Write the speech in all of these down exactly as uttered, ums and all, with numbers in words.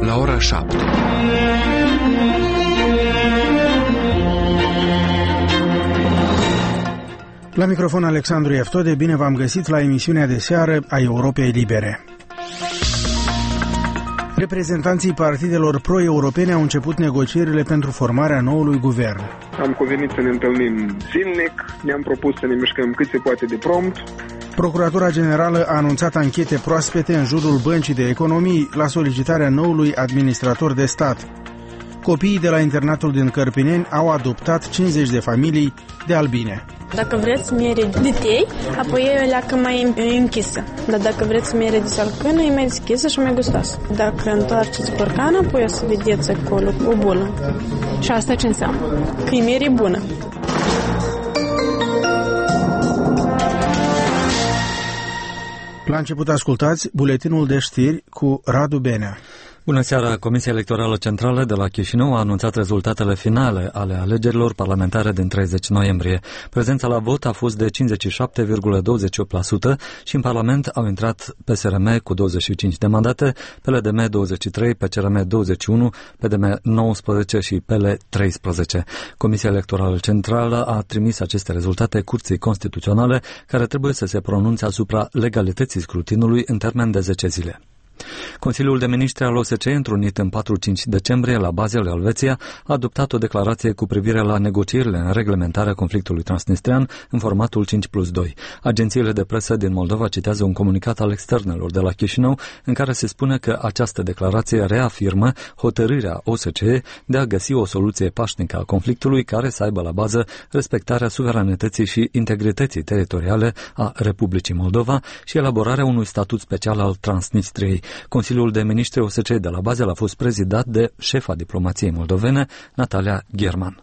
la ora șapte. La microfon Alexandru Eftode, bine v-am găsit la emisiunea de seară a Europei Libere. Reprezentanții partidelor pro-europene au început negocierile pentru formarea noului guvern. Am convenit să ne întâlnim zilnic, ne-am propus să ne mișcăm cât se poate de prompt. Procuratura Generală a anunțat anchete proaspete în jurul Băncii de Economii la solicitarea noului administrator de stat. Copiii de la internatul din Cărpineni au adoptat cincizeci de familii de albine. Dacă vreți să mere de tei, apoi e o leacă mai închisă. Dar dacă vreți să mere de salcână, e mai deschisă și mai gustoasă. Dacă întoarceți borcana, apoi o să vedeți acolo o bulă. Și asta ce înseamnă? Că e mere bună. La început ascultați buletinul de știri cu Radu Benea. Bună seara! Comisia Electorală Centrală de la Chișinău a anunțat rezultatele finale ale alegerilor parlamentare din treizeci noiembrie. Prezența la vot a fost de cincizeci și șapte virgulă douăzeci și opt la sută și în Parlament au intrat P S R M cu douăzeci și cinci de mandate, P L D M douăzeci și trei, P C R M douăzeci și unu, P D M nouăsprezece și P L treisprezece. Comisia Electorală Centrală a trimis aceste rezultate Curții Constituționale, care trebuie să se pronunțe asupra legalității scrutinului în termen de zece zile. Consiliul de Ministri al O S C E, întrunit în patru-cinci decembrie la Basel, Elveția, a adoptat o declarație cu privire la negocierile în reglementarea conflictului transnistrean în formatul cinci plus doi. Agențiile de presă din Moldova citează un comunicat al externelor de la Chișinău în care se spune că această declarație reafirmă hotărârea O S C E de a găsi o soluție pașnică a conflictului care să aibă la bază respectarea suveranității și integrității teritoriale a Republicii Moldova și elaborarea unui statut special al Transnistriei. Consiliul de Ministri O S C E de la Basel a fost prezidat de șefa diplomației moldovene, Natalia Gherman.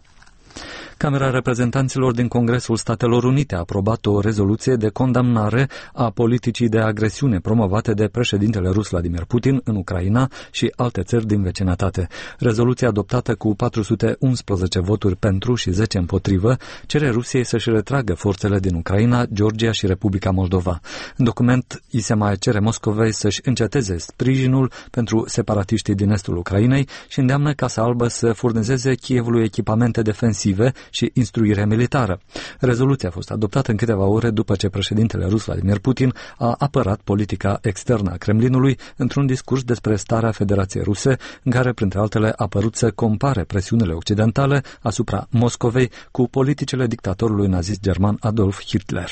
Camera Reprezentanților din Congresul Statelor Unite a aprobat o rezoluție de condamnare a politicii de agresiune promovate de președintele rus Vladimir Putin în Ucraina și alte țări din vecinătate. Rezoluția adoptată cu patru sute unsprezece voturi pentru și zece împotrivă cere Rusiei să-și retragă forțele din Ucraina, Georgia și Republica Moldova. În document îi se mai cere Moscovei să-și înceteze sprijinul pentru separatiștii din estul Ucrainei și îndeamnă Casa Albă să furnizeze Kievului echipamente defensive și instruire militară. Rezoluția a fost adoptată în câteva ore după ce președintele rus Vladimir Putin a apărat politica externă a Kremlinului într-un discurs despre starea Federației Ruse, în care, printre altele, a părut să compare presiunile occidentale asupra Moscovei cu politicile dictatorului nazist german Adolf Hitler.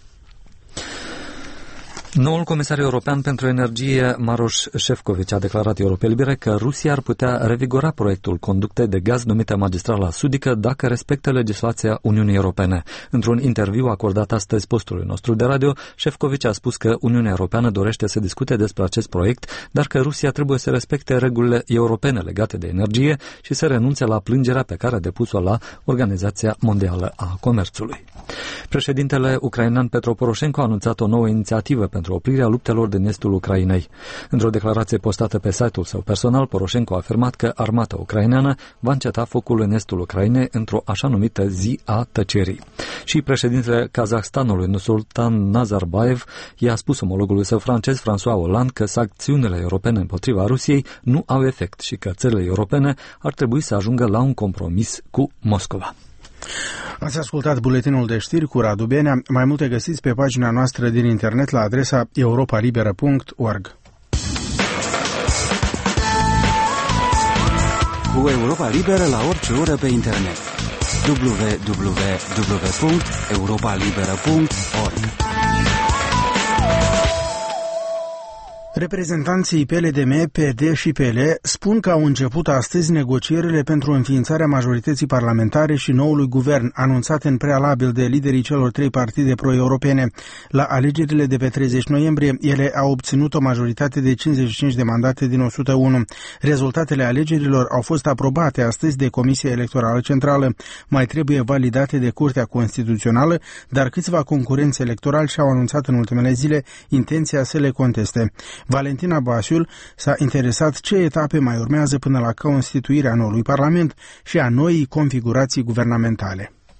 Noul comisar european pentru energie, Maroš Šefčovič, a declarat Europei Libere că Rusia ar putea revigora proiectul conducte de gaz numită Magistrala Sudică dacă respectă legislația Uniunii Europene. Într-un interviu acordat astăzi postului nostru de radio, Šefčovič a spus că Uniunea Europeană dorește să discute despre acest proiect, dar că Rusia trebuie să respecte regulile europene legate de energie și să renunțe la plângerea pe care a depus-o la Organizația Mondială a Comerțului. Președintele ucrainean Petro Poroșenko a anunțat o nouă inițiativă pentru oprirea luptelor din estul Ucrainei. Într-o declarație postată pe site-ul său personal, Poroșenko a afirmat că armata ucraineană va înceta focul în estul Ucrainei într-o așa numită zi a tăcerii. Și președintele Kazahstanului, Nursultan Nazarbayev, i-a spus omologului său francez, François Hollande, că sancțiunile europene împotriva Rusiei nu au efect și că țările europene ar trebui să ajungă la un compromis cu Moscova. Ați ascultat buletinul de știri cu Radu Benea. Mai multe găsiți pe pagina noastră din internet la adresa europa liberă punct org. Cu Europa Liberă la orice oră pe internet. w w w punct europa liberă punct org. Reprezentanții P L D M, P D și P L spun că au început astăzi negocierile pentru înființarea majorității parlamentare și noului guvern, anunțate în prealabil de liderii celor trei partide pro-europene. La alegerile de pe treizeci noiembrie, ele au obținut o majoritate de cincizeci și cinci de mandate din o sută unu. Rezultatele alegerilor au fost aprobate astăzi de Comisia Electorală Centrală. Mai trebuie validate de Curtea Constituțională, dar câțiva concurenți electorali și-au anunțat în ultimele zile intenția să le conteste. Valentina Basiul s-a interesat ce etape mai urmează până la constituirea noului Parlament și a noii configurații guvernamentale.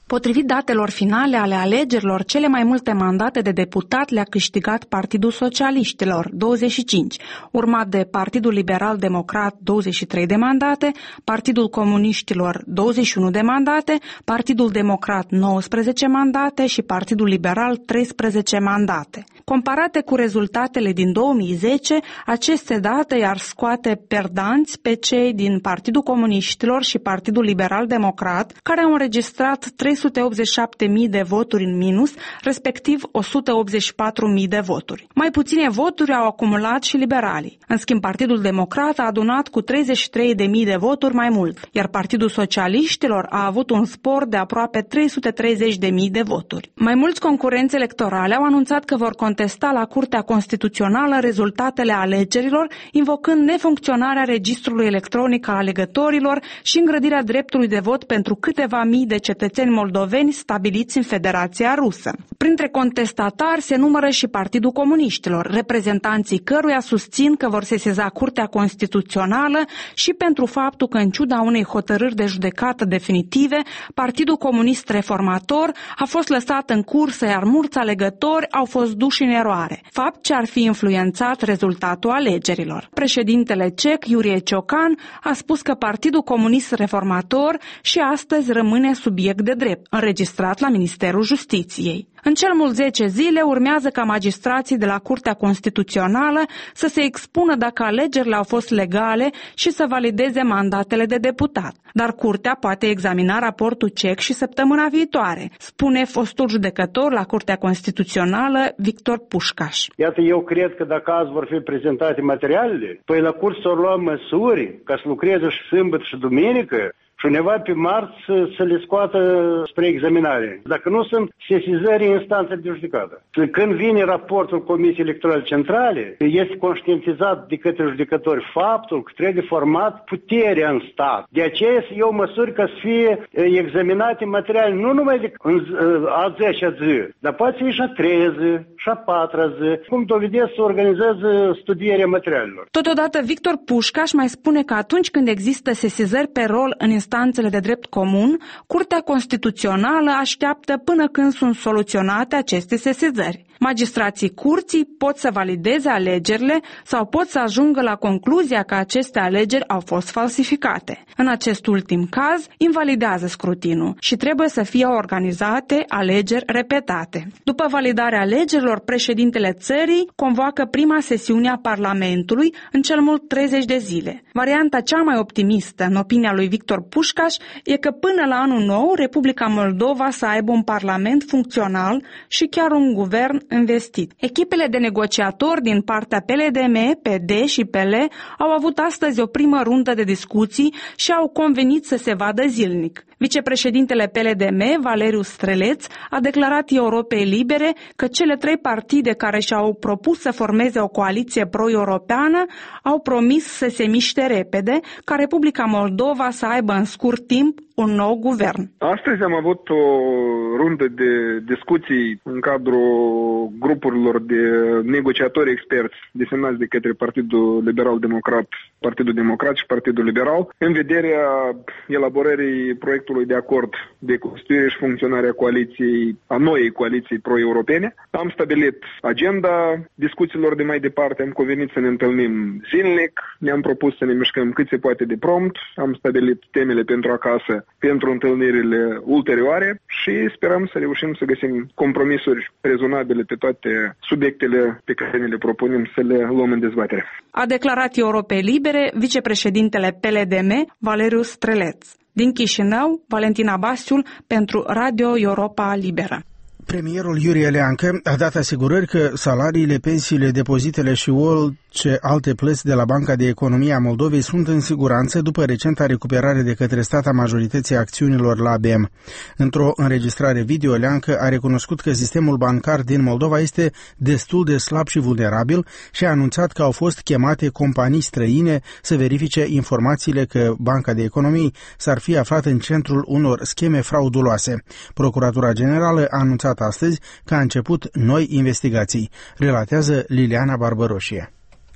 Potrivit datelor finale ale alegerilor, cele mai multe mandate de deputat le-a câștigat Partidul Socialiștilor, douăzeci și cinci, urmat de Partidul Liberal Democrat, douăzeci și trei de mandate, Partidul Comuniștilor, douăzeci și unu de mandate, Partidul Democrat, nouăsprezece mandate și Partidul Liberal, treisprezece mandate. Comparate cu rezultatele din două mii zece, aceste date i-ar scoate perdanți pe cei din Partidul Comuniștilor și Partidul Liberal Democrat, care au înregistrat trei sute optzeci și șapte mii de voturi în minus, respectiv o sută optzeci și patru mii de voturi. Mai puține voturi au acumulat și liberalii. În schimb, Partidul Democrat a adunat cu treizeci și trei de mii de voturi mai mult, iar Partidul Socialiștilor a avut un spor de aproape trei sute treizeci de mii de voturi. Mai mulți concurenți electorali au anunțat că vor contesta la Curtea Constituțională rezultatele alegerilor, invocând nefuncționarea registrului electronic al alegătorilor și îngrădirea dreptului de vot pentru câteva mii de cetățeni moldoveni stabiliți în Federația Rusă. Printre contestatari se numără și Partidul Comuniștilor, reprezentanții căruia susțin că vor sesiza Curtea Constituțională și pentru faptul că, în ciuda unei hotărâri de judecată definitive, Partidul Comunist Reformator a fost lăsat în cursă, iar mulți alegători au fost duși în eroare, fapt ce ar fi influențat rezultatul alegerilor. Președintele ceh, Iurie Ciocan, a spus că Partidul Comunist Reformator și astăzi rămâne subiect de drept, înregistrat la Ministerul Justiției. În cel mult zece zile urmează ca magistrații de la Curtea Constituțională să se expună dacă alegerile au fost legale și să valideze mandatele de deputat. Dar Curtea poate examina raportul ceh și săptămâna viitoare, spune fostul judecător la Curtea Constituțională Victor Pușcaș. Iată, eu cred că dacă azi vor fi prezentate materialele, păi la Curte s-au luat măsuri ca să lucreze și sâmbătă și duminică, și undeva pe marți să le scoată spre examinare. Dacă nu sunt sesizări în instanță de judecată. Când vine raportul Comisiei Electorale Centrale, este conștientizat de către judecători faptul că trebuie format puterea în stat. De aceea să iau măsuri ca să fie examinate materiale nu numai de în a zecea zi, dar poate fi și a treia zi, și a patra zi, cum dovedesc să organizează studierea materialelor. Totodată, Victor Pușcaș mai spune că atunci când există sesizări pe rol în instanțele de drept comun, Curtea Constituțională așteaptă până când sunt soluționate aceste sesizări. Magistrații curții pot să valideze alegerile sau pot să ajungă la concluzia că aceste alegeri au fost falsificate. În acest ultim caz, invalidează scrutinul și trebuie să fie organizate alegeri repetate. După validarea alegerilor, președintele țării convoacă prima sesiune a Parlamentului în cel mult treizeci de zile. Varianta cea mai optimistă, în opinia lui Victor Pușcaș, e că până la anul nou, Republica Moldova să aibă un parlament funcțional și chiar un guvern investit. Echipele de negociatori din partea P L D M, P D și P L au avut astăzi o primă rundă de discuții și au convenit să se vadă zilnic. Vicepreședintele P L D M, Valeriu Streleț, a declarat Europei Libere că cele trei partide care și-au propus să formeze o coaliție pro-europeană au promis să se miște repede, ca Republica Moldova să aibă în scurt timp un nou guvern. Astăzi am avut o rundă de discuții în cadrul grupurilor de negociatori experți desemnați de către Partidul Liberal Democrat, Partidul Democrat și Partidul Liberal, în vederea elaborării proiectului de acord de constituire și funcționare a coaliției, a noii coaliții pro-europene. Am stabilit agenda discuțiilor de mai departe, am convenit să ne întâlnim zilnic, ne-am propus să ne mișcăm cât se poate de prompt, am stabilit temele pentru acasă pentru întâlnirile ulterioare și sperăm să reușim să găsim compromisuri rezonabile pe toate subiectele pe care ne le propunem să le luăm în dezbatere. A declarat Europei Libere vicepreședintele P L D M, Valeriu Streleț. Din Chișinău, Valentina Basiul pentru Radio Europa Liberă. Premierul Iurie Leancă a dat asigurări că salariile, pensiile, depozitele și orice alte plăți de la Banca de Economie a Moldovei sunt în siguranță după recenta recuperare de către stat a majorității acțiunilor la A B M. Într-o înregistrare video, Leancă a recunoscut că sistemul bancar din Moldova este destul de slab și vulnerabil și a anunțat că au fost chemate companii străine să verifice informațiile că Banca de Economie s-ar fi aflat în centrul unor scheme frauduloase. Procuratura Generală a anunțat astăzi că a început noi investigații, relatează Liliana Barbăroșie.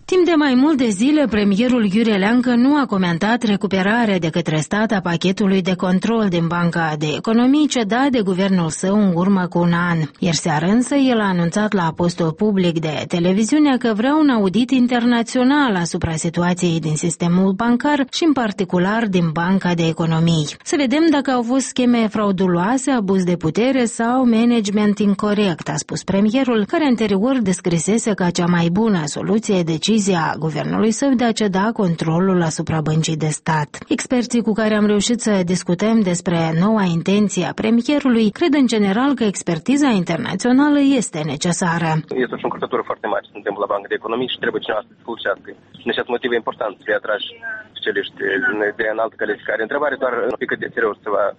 Timp de mai multe zile, premierul Iurie Leancă nu a comentat recuperarea de către stat a pachetului de control din Banca de Economii cedat de guvernul său în urmă cu un an. Ieri seară însă el a anunțat la postul public de televiziune că vrea un audit internațional asupra situației din sistemul bancar și în particular din Banca de Economii. Să vedem dacă au fost scheme frauduloase, abuz de putere sau management incorect, a spus premierul, care anterior descrisese ca cea mai bună soluție decizia guvernului său de a ceda controlul asupra băncii de stat. Experții cu care am reușit să discutăm despre noua intenție a premierului cred în general că expertiza internațională este necesară. Este o încurcătură foarte mare, suntem la Banca de Economii și trebuie cineva să desfășurească. Și în acest motiv e important să fie atrași specialiști de înaltă calificare. Întrebare doar un pic de serios să va,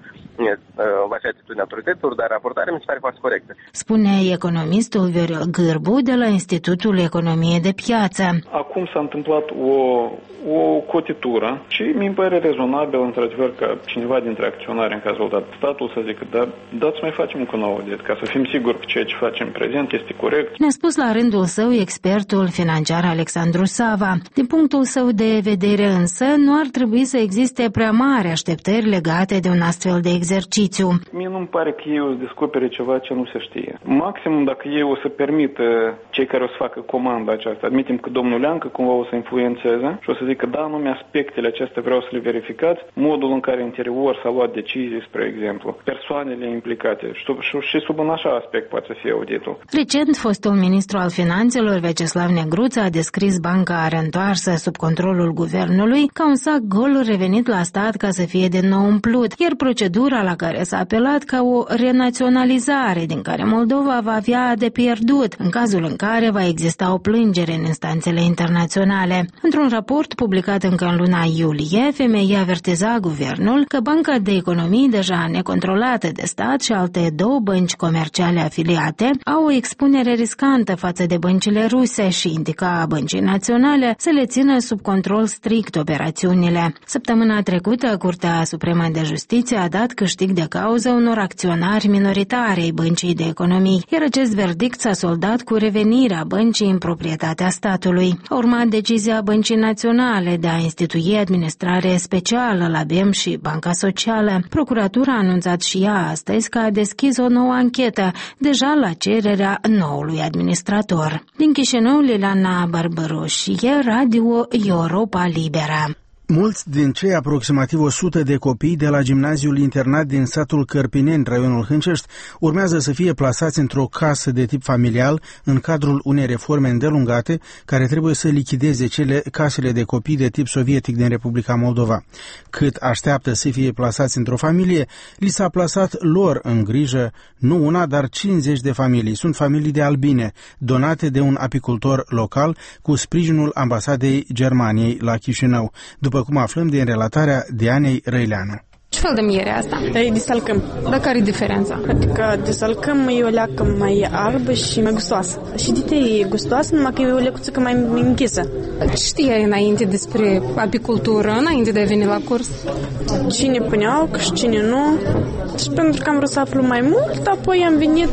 va fi atitudinea autorităților, dar raportarea mi se pare foarte corectă. Spune economistul Viorel Gârbu de la Institutul Economie de Piață. Acum s-a întâmplat o, o cotitură și mi-mi pare rezonabil, într-adevăr, că cineva dintre acționari, în cazul dat statul, să zică, da, dați mai facem încă un audit, ca să fim siguri că ceea ce facem prezent este corect. Ne-a spus la rândul său expertul financiar Alexandru Sava. Din punctul său de vedere însă, nu ar trebui să existe prea mari așteptări legate de un astfel de exercițiu. Mie nu-mi pare că ei o să descopere ceva ce nu se știe. Maximum dacă ei o să permită cei care o să facă comanda aceasta, admitem că domnul Leancă cumva o să influențeze și o să zică, da, anume aspectele acestea vreau să le verificați, modul în care interior s-a luat decizii, spre exemplu, persoanele implicate și, și sub un așa aspect poate să fie auditul. Recent, fostul ministru al finanțelor, Veceslav Negruță, a descris banca reîntoarsă sub controlul guvernului ca un sac gol revenit la stat ca să fie din nou umplut, iar procedura la care s-a apelat ca o renaționalizare din care Moldova va avea de pierdut în cazul în care va exista o plângere în instanțele internaționale. Într-un raport publicat încă în luna iulie, F M I avertiza guvernul că Banca de Economii, deja necontrolată de stat, și alte două bănci comerciale afiliate au o expunere riscantă față de băncile ruse și indica băncii naționale să le țină sub control strict operațiunile. Săptămâna trecută, Curtea Supremă de Justiție a dat câștig de cauză unor acționari minoritari ai Băncii de Economii, iar acest verdict s-a soldat cu revenirea băncii în proprietatea statului. A urmat decizia Băncii Naționale de a institui administrare specială la B E M și Banca Socială. Procuratura a anunțat și ea astăzi că a deschis o nouă anchetă, deja la cererea noului administrator. Din Chișinău, Liliana Barbăroșie, Radio Europa Liberă. Mulți din cei aproximativ o sută de copii de la gimnaziul internat din satul Cărpineni, raionul Hâncești, urmează să fie plasați într-o casă de tip familial în cadrul unei reforme îndelungate care trebuie să lichideze cele casele de copii de tip sovietic din Republica Moldova. Cât așteaptă să fie plasați într-o familie, li s-a plasat lor în grijă nu una, dar cincizeci de familii. Sunt familii de albine, donate de un apicultor local cu sprijinul Ambasadei Germaniei la Chișinău, după cum aflăm din relatarea Dianei Răileanu. Ce fel de miere asta? E de salcâm. Dar care e diferența? Adică de salcâm e o leacă mai albă și mai gustoasă. Și de te e gustoasă, numai că e o lecuță mai închisă. Știai înainte despre apicultură, înainte de a veni la curs? Cine punea și cine nu. Și pentru că am vrut să aflu mai mult, apoi am venit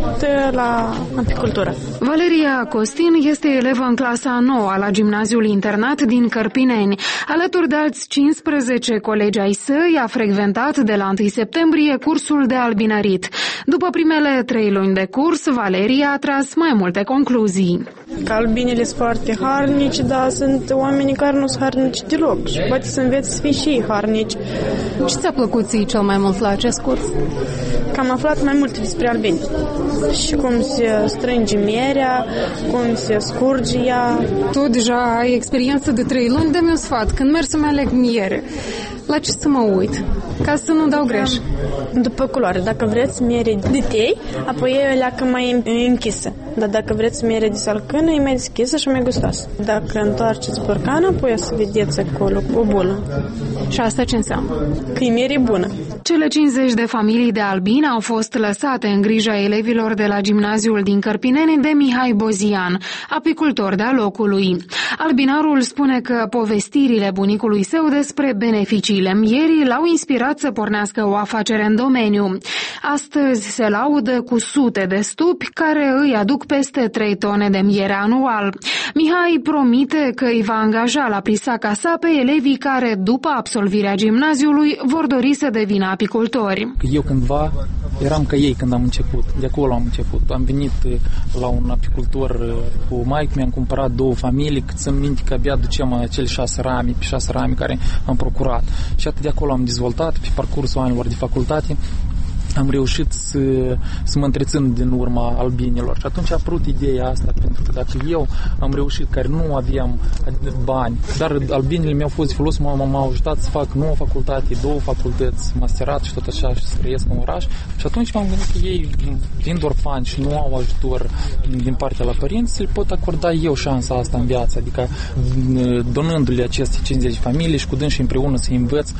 la apicultură. Valeria Costin este elevă în clasa a noua la gimnaziul internat din Cărpineni. Alături de alți cincisprezece colegi ai săi a frecventat de la întâi septembrie cursul de albinărit. După primele trei luni de curs, Valeria a tras mai multe concluzii. Că albinele sunt foarte harnici, dar sunt oameni care nu sunt harnici deloc și poate să înveți să fii și ei harnici. Ce ți-a plăcut ție cel mai mult la acest curs? Că am aflat mai multe despre albini și cum se strânge mierea, cum se scurge ea. Tu deja ai experiență de trei luni, dă-mi un sfat. Când merg să-mi aleg miere, la ce să mă uit? Ca să nu dau greș. După culoare. Dacă vreți miere de tei, apoi e o leacă mai închisă. Dar dacă vreți miere de salcână, e mai deschisă și mai gustoasă. Dacă întoarceți borcana, apoi o să vedeți acolo o bulă. Și asta ce înseamnă? Că e miere bună. Cele cincizeci de familii de albini au fost lăsate în grija elevilor de la gimnaziul din Cărpineni de Mihai Bozian, apicultor de-a locului. Albinarul spune că povestirile bunicului său despre beneficiile mierii l-au inspirat să pornească o afacere în domeniu. Astăzi se laudă cu sute de stupi care îi aduc peste trei tone de miere anual. Mihai promite că îi va angaja la prisaca sa pe elevii care, după absolvirea gimnaziului, vor dori să devină apicultori. Eu cândva eram ca ei când am început, de acolo am început. Am venit la un apicultor cu maică, mi-am cumpărat două familii, cât să-mi minte că abia duceam acele șase rami, pe șase rami care am procurat. Și atât de acolo am dezvoltat, pe parcursul anilor de facultate, am reușit să, să mă întrețin din urma albinilor. Și atunci a apărut ideea asta, pentru că dacă eu am reușit, care nu aveam bani, dar albinile mi-au fost de folos, m-au ajutat să fac nouă facultate, două facultăți, masterat și tot așa, și să trăiesc în oraș. Și atunci m-am gândit că ei, fiind orfani și nu au ajutor din partea la părinți, le pot acorda eu șansa asta în viață, adică donându-le aceste cincizeci de familii și cu dânsii împreună să învăț,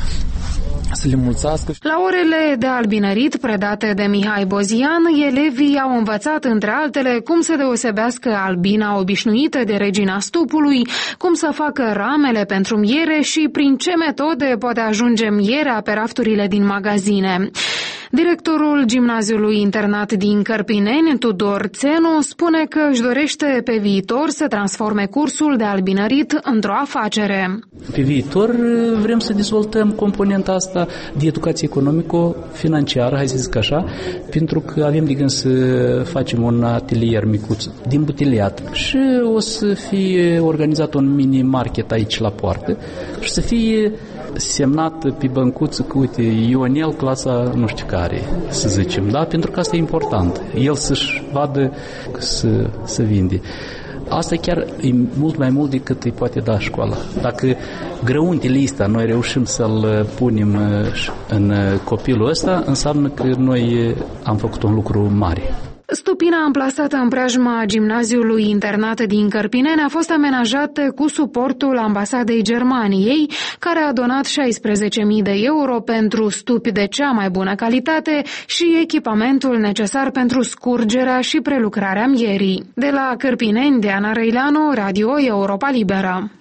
să le mulțească. La orele de albinărit predate de Mihai Bozian, elevii au învățat, între altele, cum să deosebească albina obișnuită de regina stupului, cum să facă ramele pentru miere și prin ce metode poate ajunge mierea pe rafturile din magazine. Directorul gimnaziului internat din Cărpineni, Tudor Țenu, spune că își dorește pe viitor să transforme cursul de albinărit într-o afacere. Pe viitor vrem să dezvoltăm componenta asta de educație economico-financiară, hai să zic așa, pentru că avem de gând să facem un atelier micuț din butiliat și o să fie organizat un mini-market aici la poartă și să fie semnat pe băncuță că, uite, Ionel, clasa nu știu care, să zicem, da? Pentru că asta e important. El să-și vadă să, să vinde. Asta chiar e mult mai mult decât îi poate da școala. Dacă grăuntele ăsta noi reușim să-l punem în copilul ăsta, înseamnă că noi am făcut un lucru mare. Stupina amplasată în preajma gimnaziului internat din Cărpineni a fost amenajată cu suportul ambasadei Germaniei, care a donat șaisprezece mii de euro pentru stupi de cea mai bună calitate și echipamentul necesar pentru scurgerea și prelucrarea mierii. De la Cărpineni, Diana Răileanu, Radio Europa Liberă.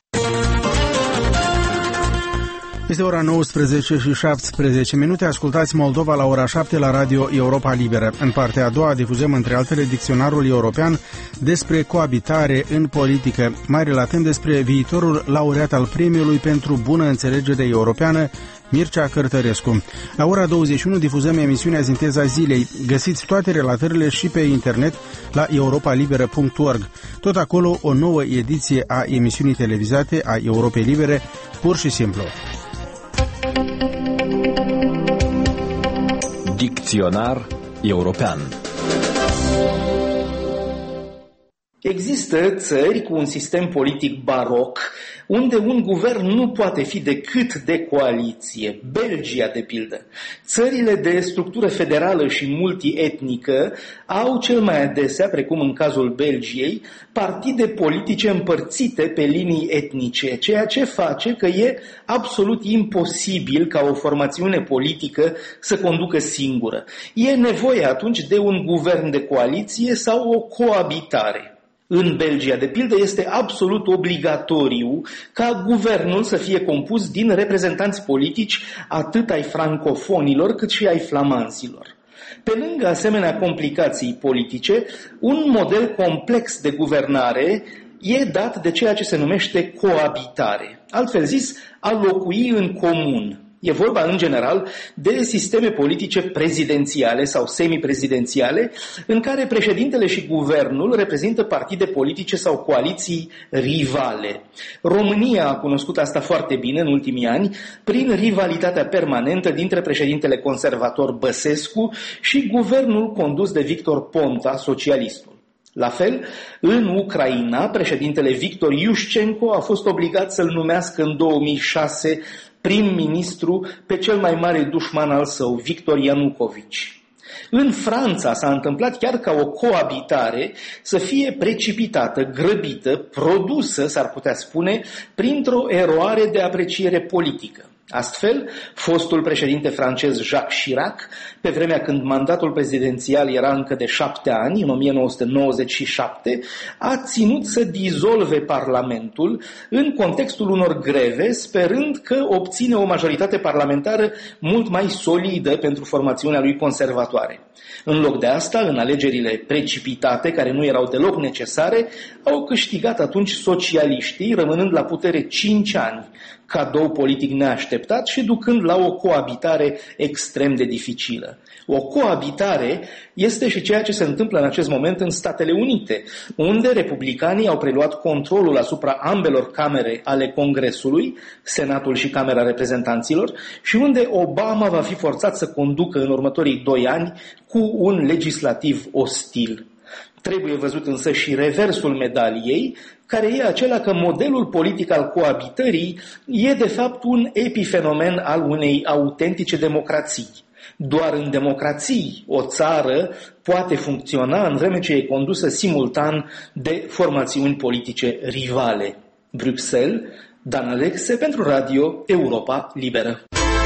Este ora nouăsprezece și șaptesprezece minute. Ascultați Moldova la ora șapte la Radio Europa Liberă. În partea a doua difuzăm, între altele, dicționarul european despre coabitare în politică. Mai relativ despre viitorul laureat al premiului pentru bună înțelegere europeană, Mircea Cărtărescu. La ora douăzeci și unu difuzăm emisiunea Sinteza Zilei. Găsiți toate relatările și pe internet la europa liberă punct org. Tot acolo o nouă ediție a emisiunii televizate a Europei Libere, pur și simplu. Dicționar european. Există țări cu un sistem politic baroc, unde un guvern nu poate fi decât de coaliție. Belgia, de pildă. Țările de structură federală și multietnică au cel mai adesea, precum în cazul Belgiei, partide politice împărțite pe linii etnice, ceea ce face că e absolut imposibil ca o formațiune politică să conducă singură. E nevoie atunci de un guvern de coaliție sau o coabitare. În Belgia, de pildă, este absolut obligatoriu ca guvernul să fie compus din reprezentanți politici atât ai francofonilor cât și ai flamanzilor. Pe lângă asemenea complicații politice, un model complex de guvernare e dat de ceea ce se numește coabitare. Altfel zis, a locui în comun. E vorba, în general, de sisteme politice prezidențiale sau semiprezidențiale, în care președintele și guvernul reprezintă partide politice sau coaliții rivale. România a cunoscut asta foarte bine în ultimii ani, prin rivalitatea permanentă dintre președintele conservator Băsescu și guvernul condus de Victor Ponta, socialistul. La fel, în Ucraina, președintele Victor Iușcenco a fost obligat să-l numească în două mii șase prim-ministru pe cel mai mare dușman al său, Victor Ianucovici. În Franța s-a întâmplat chiar ca o coabitare să fie precipitată, grăbită, produsă, s-ar putea spune, printr-o eroare de apreciere politică. Astfel, fostul președinte francez Jacques Chirac, pe vremea când mandatul prezidențial era încă de șapte ani, în o mie nouă sute nouăzeci și șapte, a ținut să dizolve Parlamentul în contextul unor greve, sperând că obține o majoritate parlamentară mult mai solidă pentru formațiunea lui conservatoare. În loc de asta, în alegerile precipitate, care nu erau deloc necesare, au câștigat atunci socialiștii, rămânând la putere cinci ani, cadou politic neașteptat și ducând la o coabitare extrem de dificilă. O coabitare este și ceea ce se întâmplă în acest moment în Statele Unite, unde republicanii au preluat controlul asupra ambelor camere ale Congresului, Senatul și Camera Reprezentanților, și unde Obama va fi forțat să conducă în următorii doi ani cu un legislativ ostil. Trebuie văzut însă și reversul medaliei, care e acela că modelul politic al coabitării e de fapt un epifenomen al unei autentice democrații. Doar în democrații o țară poate funcționa în vreme ce e condusă simultan de formațiuni politice rivale. Bruxelles, Dan Alexe pentru Radio Europa Liberă.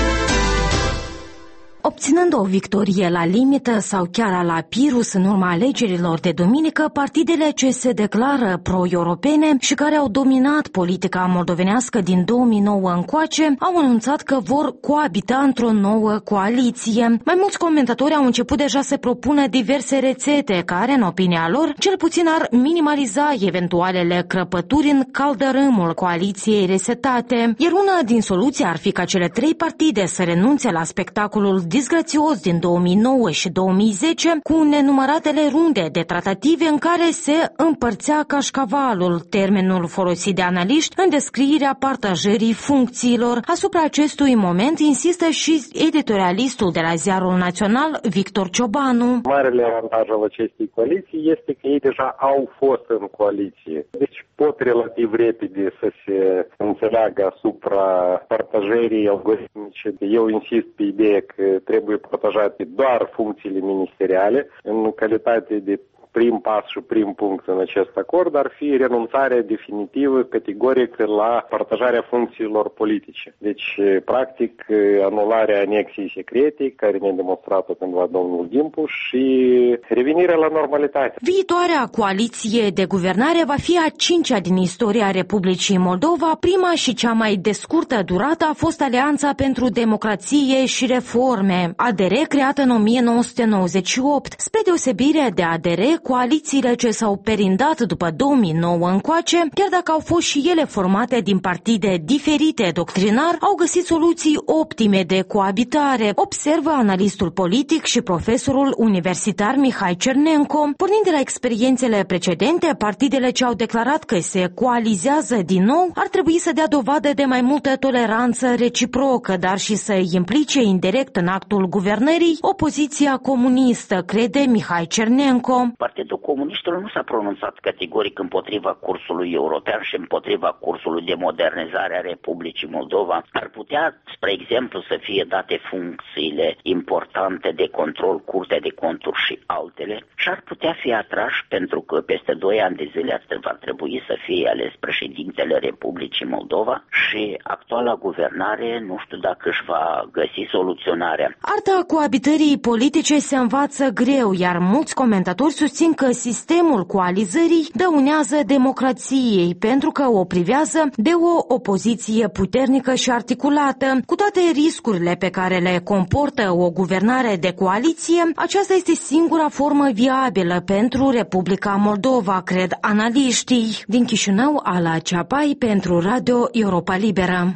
Obținând o victorie la limită sau chiar la Pirus în urma alegerilor de duminică, partidele ce se declară pro-europene și care au dominat politica moldovenească din două mii nouă încoace au anunțat că vor coabita într-o nouă coaliție. Mai mulți comentatori au început deja să propună diverse rețete care, în opinia lor, cel puțin ar minimaliza eventualele crăpături în caldărâmul coaliției resetate, iar una din soluții ar fi ca cele trei partide să renunțe la spectacolul disgrațios din două mii nouă și două mii zece, cu nenumăratele runde de tratative în care se împărțea cașcavalul, termenul folosit de analiști în descrierea partajării funcțiilor. Asupra acestui moment insistă și editorialistul de la Ziarul Național, Victor Ciobanu. Marele avantaj al acestei coaliții este că ei deja au fost în coaliție. Deci pot relativ repede să se înțeleagă asupra partajării algoritmice. Eu insist pe ideea că trebuie partajate doar funcțiile ministeriale în calitate de prim pas și prim punct în acest acord ar fi renunțarea definitivă, categorică, la partajarea funcțiilor politice. Deci, practic, anularea anexiei secrete, care ne-a demonstrat-o cândva domnul Dimpu, și revenirea la normalitate. Viitoarea coaliție de guvernare va fi a cincea din istoria Republicii Moldova. Prima și cea mai de scurtă durată a fost Alianța pentru Democrație și Reforme, A D R, creată în o mie nouă sute nouăzeci și opt. Spre deosebire de A D R, coalițiile ce s-au perindat după două mii nouă încoace, chiar dacă au fost și ele formate din partide diferite doctrinar, au găsit soluții optime de coabitare, observă analistul politic și profesorul universitar Mihai Cernenco. Pornind de la experiențele precedente, partidele ce au declarat că se coalizează din nou ar trebui să dea dovadă de mai multă toleranță reciprocă, dar și să implice indirect în actul guvernării opoziția comunistă, crede Mihai Cernenco. Partidul Comuniștilor nu s-a pronunțat categoric împotriva cursului european și împotriva cursului de modernizare a Republicii Moldova. Ar putea, spre exemplu, să fie date funcțiile importante de control, Curtea de Conturi și altele, și ar putea fi atrași pentru că peste doi ani de zile va trebui să fie ales președintele Republicii Moldova și actuala guvernare nu știu dacă își va găsi soluționarea. Arta coabitării politice se învață greu, iar mulți comentatori susțin că sistemul coalizării dăunează democrației pentru că o privează de o opoziție puternică și articulată. Cu toate riscurile pe care le comportă o guvernare de coaliție, aceasta este singura formă viabilă pentru Republica Moldova, cred analiștii. Din Chișinău, Ala Ceapai pentru Radio Europa Liberă.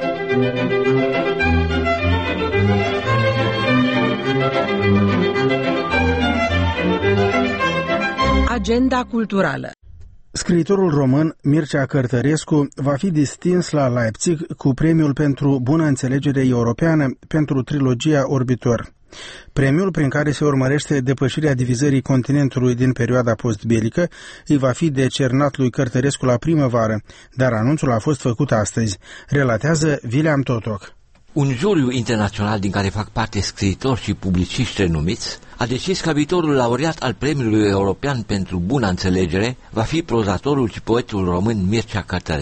Agenda culturală. Scriitorul român Mircea Cărtărescu va fi distins la Leipzig cu premiul pentru bună înțelegere europeană pentru trilogia Orbitor. Premiul, prin care se urmărește depășirea divizării continentului din perioada postbelică, îi va fi decernat lui Cărtărescu la primăvară, dar anunțul a fost făcut astăzi, relatează William Totoc. Un juriu internațional din care fac parte scriitori și publiciști renumiți a decis că viitorul laureat al Premiului European pentru Bună Înțelegere va fi prozatorul și poetul român Mircea Cărtărescu.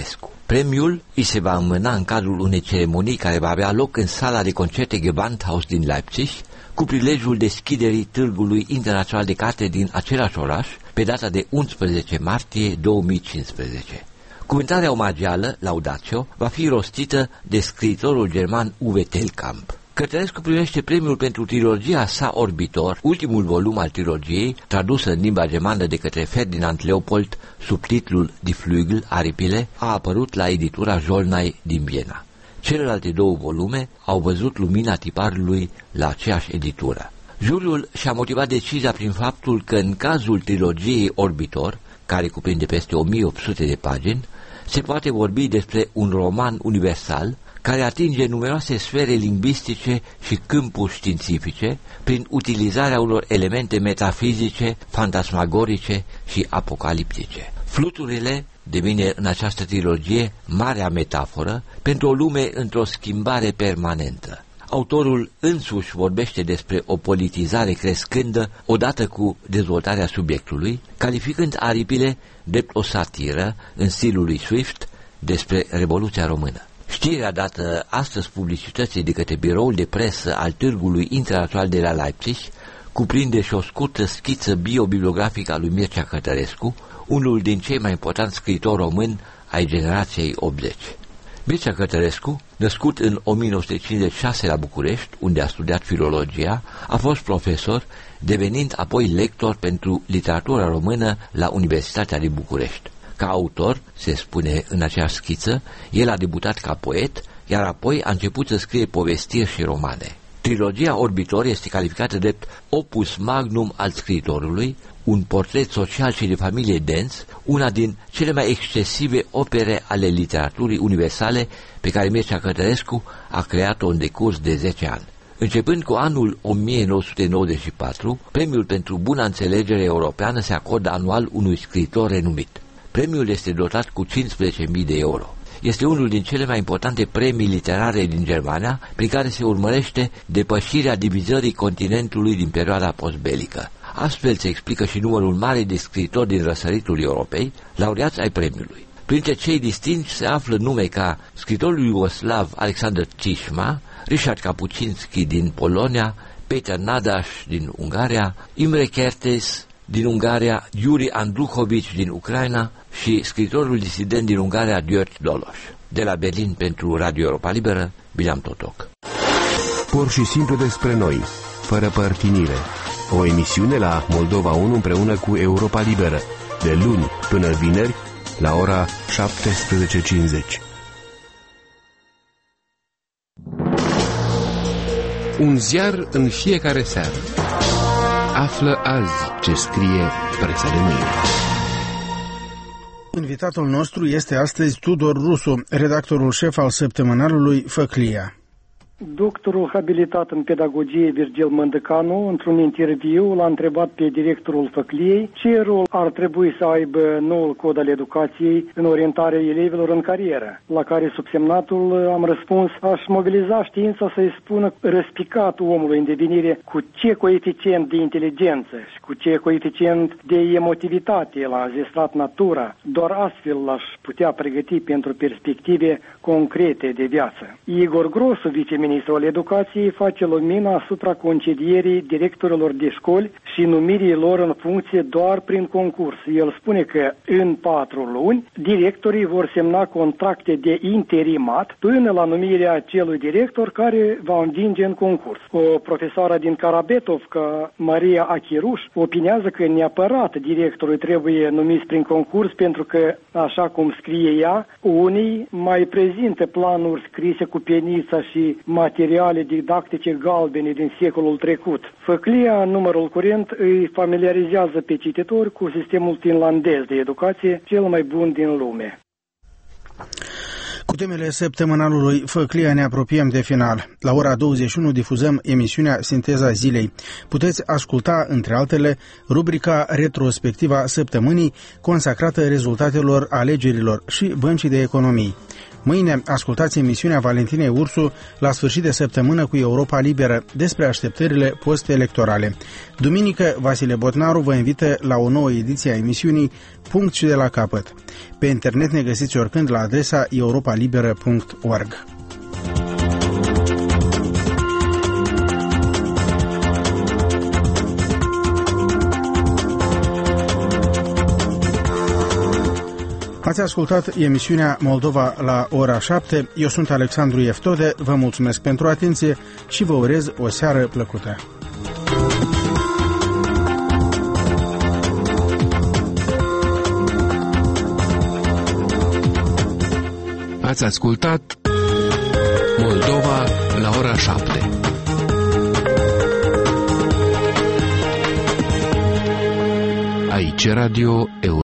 Premiul îi se va înmâna în cadrul unei ceremonii care va avea loc în sala de concerte Gewandhaus din Leipzig, cu prilejul deschiderii Târgului Internațional de Carte din același oraș, pe data de unsprezece martie două mii cincisprezece. Cuvântarea omagială, Laudatio, va fi rostită de scriitorul german Uwe Telkamp. Cărtărescu primește premiul pentru trilogia sa Orbitor, ultimul volum al trilogiei, tradusă în limba germană de către Ferdinand Leopold sub titlul Die Flügel, Aripile, a apărut la editura Jolnai din Viena. Celelalte două volume au văzut lumina tiparului la aceeași editură. Juriul și-a motivat decizia prin faptul că în cazul trilogiei Orbitor, care cuprinde peste o mie opt sute de pagini, se poate vorbi despre un roman universal care atinge numeroase sfere lingvistice și câmpuri științifice prin utilizarea unor elemente metafizice, fantasmagorice și apocaliptice. Fluturile devine în această trilogie marea metaforă pentru o lume într-o schimbare permanentă. Autorul însuși vorbește despre o politizare crescândă odată cu dezvoltarea subiectului, calificând Aripile drept o satiră în stilul lui Swift despre Revoluția Română. Știrea dată astăzi publicității de către biroul de presă al Târgului Internațional de la Leipzig cuprinde și o scurtă schiță biobibliografică a lui Mircea Cărtărescu, unul din cei mai importanți scriitori români ai generației optzeci. Mircea Cărtărescu, născut în o mie nouă sute cincizeci și șase la București, unde a studiat filologia, a fost profesor, devenind apoi lector pentru literatura română la Universitatea din București. Ca autor, se spune în acea schiță, el a debutat ca poet, iar apoi a început să scrie povestiri și romane. Trilogia Orbitor este calificată drept opus magnum al scriitorului, un portret social și de familie dens, una din cele mai excesive opere ale literaturii universale pe care Mircea Cărtărescu a creat-o în decurs de zece ani. Începând cu anul o mie nouă sute nouăzeci și patru, premiul pentru buna înțelegere europeană se acordă anual unui scriitor renumit. Premiul este dotat cu cincisprezece mii de euro. Este unul din cele mai importante premii literare din Germania, prin care se urmărește depășirea divizării continentului din perioada postbelică. Astfel se explică și numărul mare de scriitori din răsăritul Europei, laureați ai premiului. Printre cei distinși se află nume ca scriitorul iugoslav Alexander Tishma, Richard Kapucinski din Polonia, Peter Nadaș din Ungaria, Imre Kertész din Ungaria, Yuri Andruchovici din Ucraina și scriitorul disident din Ungaria, György Doloș. De la Berlin pentru Radio Europa Liberă, Bileam Totoc. Pur și simplu despre noi, fără părtinire. O emisiune la Moldova unu împreună cu Europa Liberă, de luni până vineri, la ora șaptesprezece cincizeci. Un ziar în fiecare seară. Află azi ce scrie presa de mâine. Invitatul nostru este astăzi Tudor Rusu, redactorul șef al săptămânalului Făclia. Doctorul habilitat în pedagogie Virgil Mândăcanu, într-un interviu, l-a întrebat pe directorul Făcliei ce rol ar trebui să aibă noul cod al educației în orientarea elevilor în carieră, la care subsemnatul am răspuns: aș mobiliza știința să-i spună răspicat omului în devenire cu ce coeficient de inteligență și cu ce coeficient de emotivitate l-a zestrat natura. Doar astfel l-aș putea pregăti pentru perspective concrete de viață. Igor Grosu, viceministru Ministrul Educației, face lumina asupra concedierii directorilor de școli și numirii lor în funcție doar prin concurs. El spune că în patru luni directorii vor semna contracte de interimat până la numirea celui director care va învinge în concurs. O profesoară din Karabetov, ca Maria Achiruș, opinează că neapărat directorul trebuie numis prin concurs pentru că, așa cum scrie ea, unii mai prezintă planuri scrise cu penița și materiale didactice galbene din secolul trecut. Făclia, numărul curent, îi familiarizează pe cititori cu sistemul finlandez de educație, cel mai bun din lume. Cu temele săptămânalului Făclia ne apropiem de final. La ora douăzeci și unu difuzăm emisiunea Sinteza Zilei. Puteți asculta, între altele, rubrica retrospectiva săptămânii consacrată rezultatelor alegerilor și băncii de economii. Mâine ascultați emisiunea Valentinei Ursu la sfârșit de săptămână cu Europa Liberă despre așteptările post-electorale. Duminică, Vasile Botnaru vă invită la o nouă ediție a emisiunii Punct și de la capăt. Pe internet ne găsiți oricând la adresa europa liberă punct org. Ați ascultat emisiunea Moldova la ora șapte. Eu sunt Alexandru Eftode, vă mulțumesc pentru atenție și vă urez o seară plăcută. Ați ascultat Moldova la ora șapte. Aici Radio Europa.